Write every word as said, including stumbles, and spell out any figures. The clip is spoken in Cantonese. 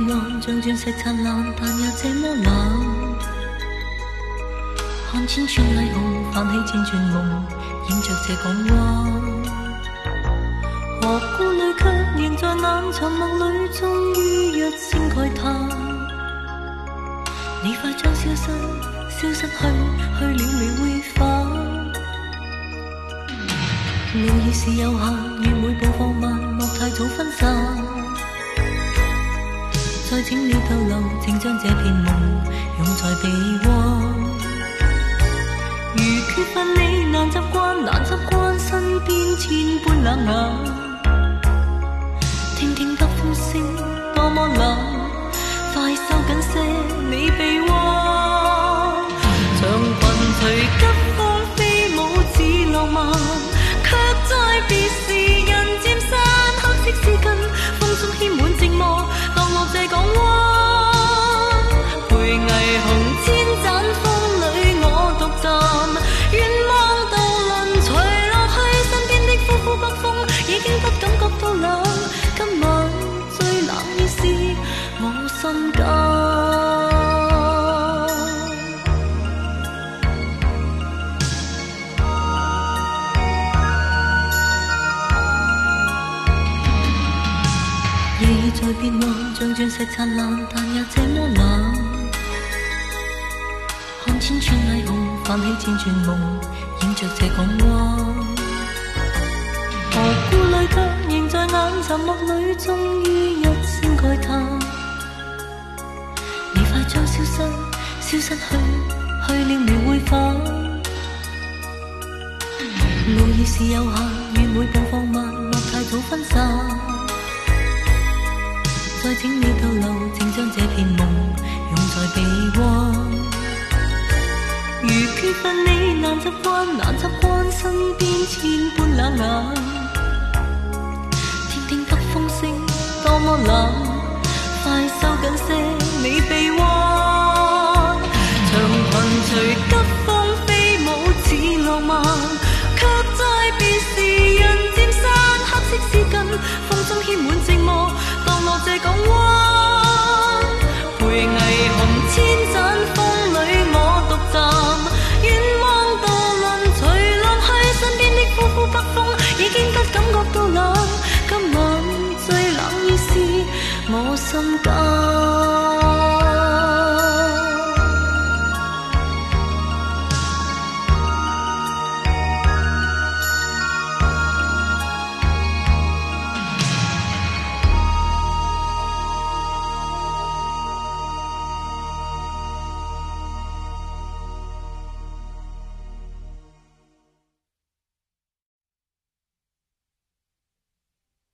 岸像钻石灿烂，但又这么冷。看千串霓虹，泛起千串梦，映着这港湾。河故里却仍在眼沉默里，终于一声慨叹。你快將消失，消失去，去了未會返。路已是有限，願每步放慢，莫太早分散。再請你逗留，請將這片夢擁在臂彎。如缺乏你，難習慣，難習慣身邊千般冷眼。聽聽得風聲多麼冷，快收緊些你臂彎。像雲隨急風飛舞似浪漫，卻在別時人漸散。黑色絲巾風中牽滿寂寞，蕩落這港灣。陪霓虹千盞風裏我獨站，願望渡輪隨落去，身邊的呼呼北風已經不感覺到冷。今晚最冷意是我心間。夜已在變幻，像鑽石燦爛，但也這麼冷。看千串霓虹，泛起千串夢，映着這港灣。何故淚卻仍在眼沉默裏，終於一聲慨嘆。你快將消失，消失去，去了未會返。路已是有限，願每步放慢，莫太早分散。再請你逗留，請將這片夢擁在臂彎。如缺乏你，難習慣，難習慣身邊千般冷眼。聽聽北風聲多麼冷，快收緊些你臂彎。長裙隨急風飛舞似浪漫，卻在別時人漸散。黑色絲巾風中牽滿寂寞，蕩落這港灣。陪霓虹千盞風裏我獨站，願望渡輪隨落去，身邊的呼呼北風已經不感覺到冷。今晚最冷意是我心間。